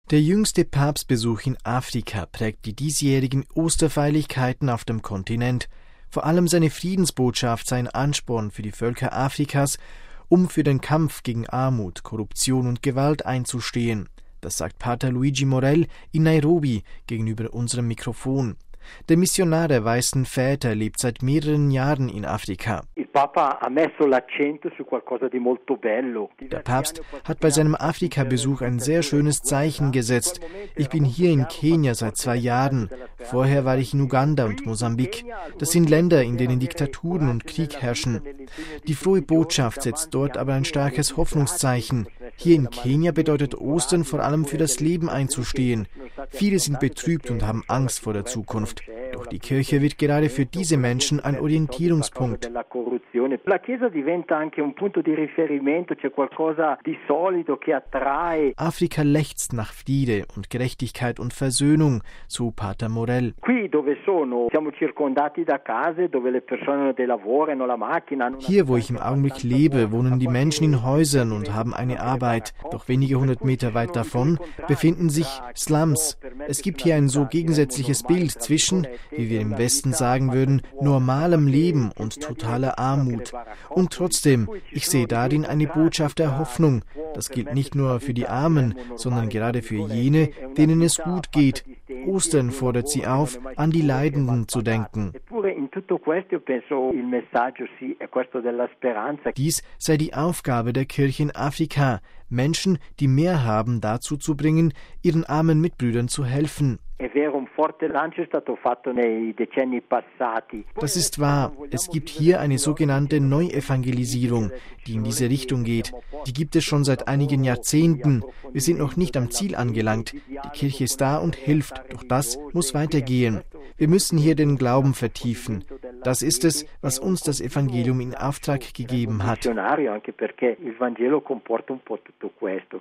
Der jüngste Papstbesuch in Afrika prägt die diesjährigen Osterfeierlichkeiten auf dem Kontinent. Vor allem seine Friedensbotschaft sei ein Ansporn für die Völker Afrikas, um für den Kampf gegen Armut, Korruption und Gewalt einzustehen. Das sagt Pater Luigi Morel in Nairobi gegenüber unserem Mikrofon. Der Missionar der Weißen Väter lebt seit mehreren Jahren in Afrika. Der Papst hat bei seinem Afrika-Besuch ein sehr schönes Zeichen gesetzt. Ich bin hier in Kenia seit 2 Jahren. Vorher war ich in Uganda und Mosambik. Das sind Länder, in denen Diktaturen und Krieg herrschen. Die frohe Botschaft setzt dort aber ein starkes Hoffnungszeichen. Hier in Kenia bedeutet Ostern vor allem für das Leben einzustehen. Viele sind betrübt und haben Angst vor der Zukunft. Doch die Kirche wird gerade für diese Menschen ein Orientierungspunkt. Afrika lechzt nach Friede und Gerechtigkeit und Versöhnung, so Pater Morel. Hier, wo ich im Augenblick lebe, wohnen die Menschen in Häusern und haben eine Arbeit. Doch wenige 100 Meter weit davon befinden sich Slums. Es gibt hier ein so gegensätzliches Bild zwischen, wie wir im Westen sagen würden, normalem Leben und totaler Armut. Und trotzdem, ich sehe darin eine Botschaft der Hoffnung. Das gilt nicht nur für die Armen, sondern gerade für jene, denen es gut geht. Ostern fordert sie auf, an die Leidenden zu denken. Dies sei die Aufgabe der Kirche in Afrika, Menschen, die mehr haben, dazu zu bringen, ihren armen Mitbrüdern zu helfen. Das ist wahr. Es gibt hier eine sogenannte Neuevangelisierung, die in diese Richtung geht. Die gibt es schon seit einigen Jahrzehnten. Wir sind noch nicht am Ziel angelangt. Die Kirche ist da und hilft, doch das muss weitergehen. Wir müssen hier den Glauben vertiefen. Das ist es, was uns das Evangelium in Auftrag gegeben hat.